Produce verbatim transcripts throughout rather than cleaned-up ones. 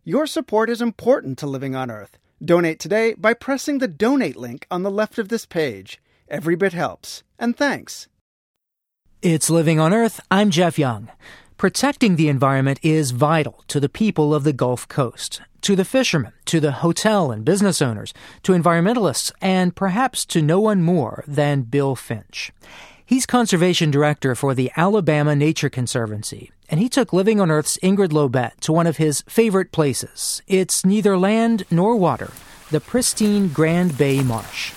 Your support is important to Living on Earth. Donate today by pressing the donate link on the left of this page. Every bit helps. And thanks. It's Living on Earth. I'm Jeff Young. Protecting the environment is vital to the people of the Gulf Coast, to the fishermen, to the hotel and business owners, to environmentalists, and perhaps to no one more than Bill Finch. He's conservation director for the Alabama Nature Conservancy, and he took Living on Earth's Ingrid Lobet to one of his favorite places. It's neither land nor water, the pristine Grand Bay Marsh.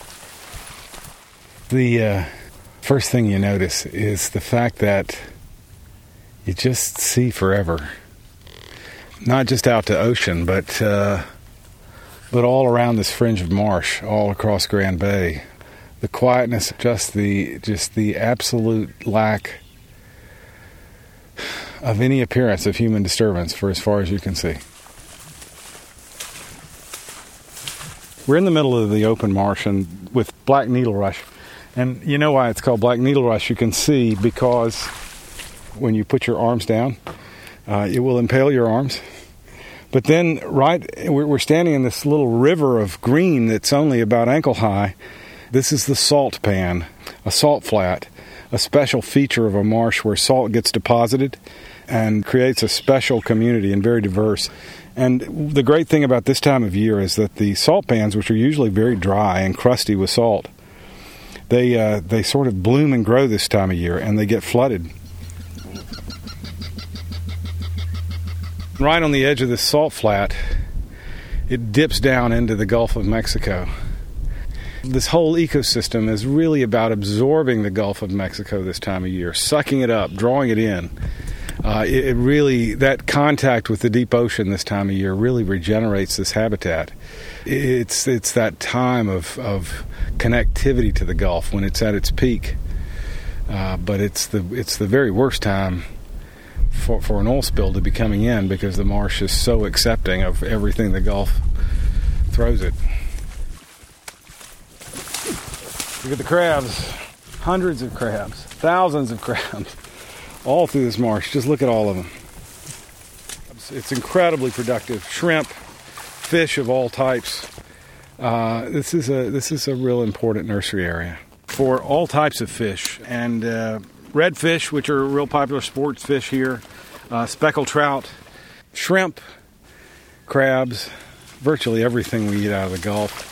The uh, first thing you notice is the fact that you just see forever. Not just out to ocean, but uh, but all around this fringe of marsh, all across Grand Bay. The quietness, just the just the absolute lack of any appearance of human disturbance for as far as you can see. We're in the middle of the open marsh and with black needle rush. And you know why it's called black needle rush? You can see because when you put your arms down, uh, it will impale your arms. But then right, we're standing in this little river of green that's only about ankle high. This is the salt pan, a salt flat, a special feature of a marsh where salt gets deposited and creates a special community and very diverse. And the great thing about this time of year is that the salt pans, which are usually very dry and crusty with salt, they uh, they sort of bloom and grow this time of year, and they get flooded. Right on the edge of this salt flat, it dips down into the Gulf of Mexico. This whole ecosystem is really about absorbing the Gulf of Mexico this time of year, sucking it up, drawing it in. Uh, it, it really, that contact with the deep ocean this time of year really regenerates this habitat. It's it's that time of, of connectivity to the Gulf when it's at its peak. Uh, but it's the it's the very worst time for, for an oil spill to be coming in because the marsh is so accepting of everything the Gulf throws it. Look at the crabs. Hundreds of crabs. Thousands of crabs. All through this marsh. Just look at all of them. It's incredibly productive. Shrimp, fish of all types. Uh, this is a this is a real important nursery area for all types of fish. And uh, redfish, which are real popular sports fish here. Uh, speckled trout. Shrimp. Crabs. Virtually everything we eat out of the Gulf.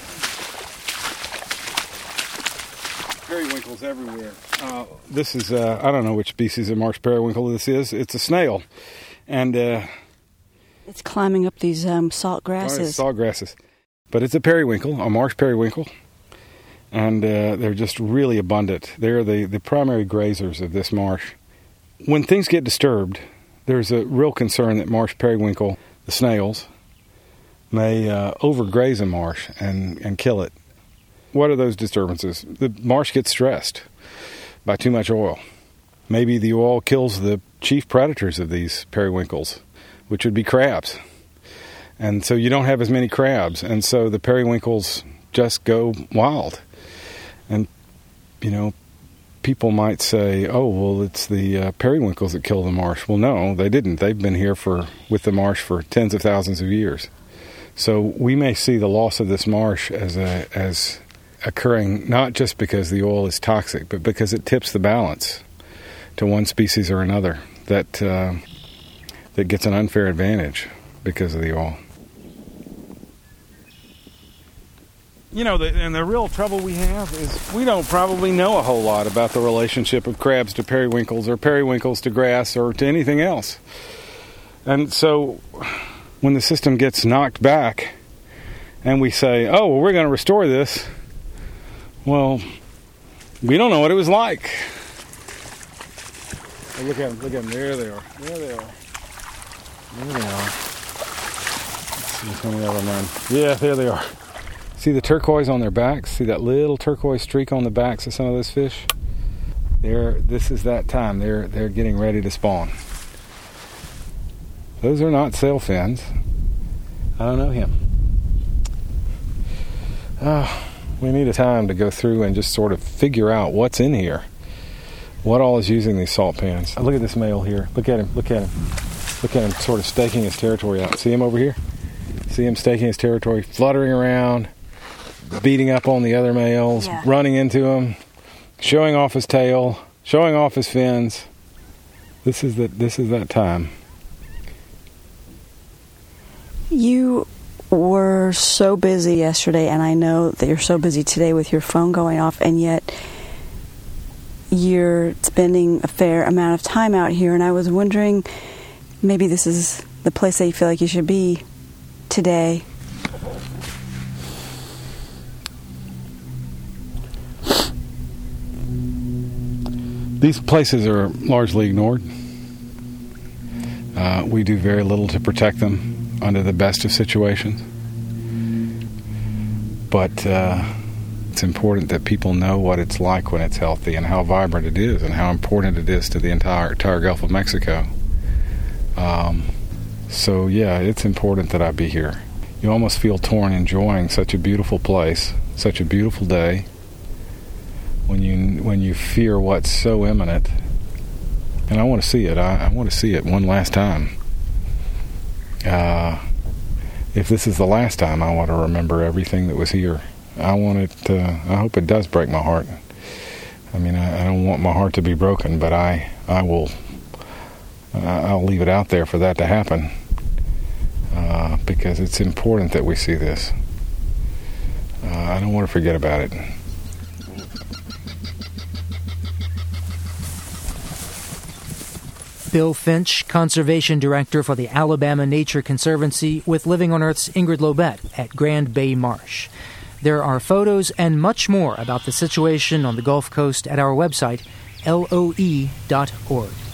Periwinkles everywhere. Uh, this is, uh, I don't know which species of marsh periwinkle this is. It's a snail. And uh, it's climbing up these um, salt grasses. Oh, salt grasses. But it's a periwinkle, a marsh periwinkle. And uh, they're just really abundant. They're the, the primary grazers of this marsh. When things get disturbed, there's a real concern that marsh periwinkle, the snails, may uh, overgraze a marsh and, and kill it. What are those disturbances? The marsh gets stressed by too much oil. Maybe the oil kills the chief predators of these periwinkles, which would be crabs. And so you don't have as many crabs. And so the periwinkles just go wild. And, you know, people might say, oh, well, it's the uh, periwinkles that kill the marsh. Well, no, they didn't. They've been here for with the marsh for tens of thousands of years. So we may see the loss of this marsh as a as occurring not just because the oil is toxic, but because it tips the balance to one species or another that uh, that gets an unfair advantage because of the oil. You know, the, and the real trouble we have is we don't probably know a whole lot about the relationship of crabs to periwinkles or periwinkles to grass or to anything else. And so when the system gets knocked back and we say, oh, well, we're going to restore this, well, we don't know what it was like. Oh, look at them, look at them. There they are. There they are. There they are. Let's see if any of them are. Yeah, there they are. See the turquoise on their backs? See that little turquoise streak on the backs of some of those fish? They're, this is that time. They're, they're getting ready to spawn. Those are not sailfins. I don't know him. Oh, we need a time to go through and just sort of figure out what's in here. What all is using these salt pans. Look at this male here. Look at him. Look at him. Look at him sort of staking his territory out. See him over here? See him staking his territory, fluttering around, beating up on the other males, yeah. running into them, showing off his tail, showing off his fins. This is the, this is that time. You were so busy yesterday, and I know that you're so busy today with your phone going off, and yet you're spending a fair amount of time out here, and I was wondering, maybe this is the place that you feel like you should be today. These places are largely ignored. Uh, we do very little to protect them under the best of situations. But uh, it's important that people know what it's like when it's healthy and how vibrant it is and how important it is to the entire, entire Gulf of Mexico. Um, so, yeah, it's important that I be here. You almost feel torn enjoying such a beautiful place, such a beautiful day, when you when you fear what's so imminent. And I want to see it. I, I want to see it one last time. Uh, if this is the last time, I want to remember everything that was here. I want it to, I hope it does break my heart. I mean, I, I don't want my heart to be broken, but I, I will, uh, I'll leave it out there for that to happen. Uh, because it's important that we see this. Uh, I don't want to forget about it. Bill Finch, Conservation Director for the Alabama Nature Conservancy, with Living on Earth's Ingrid Lobet at Grand Bay Marsh. There are photos and much more about the situation on the Gulf Coast at our website, L O E dot org.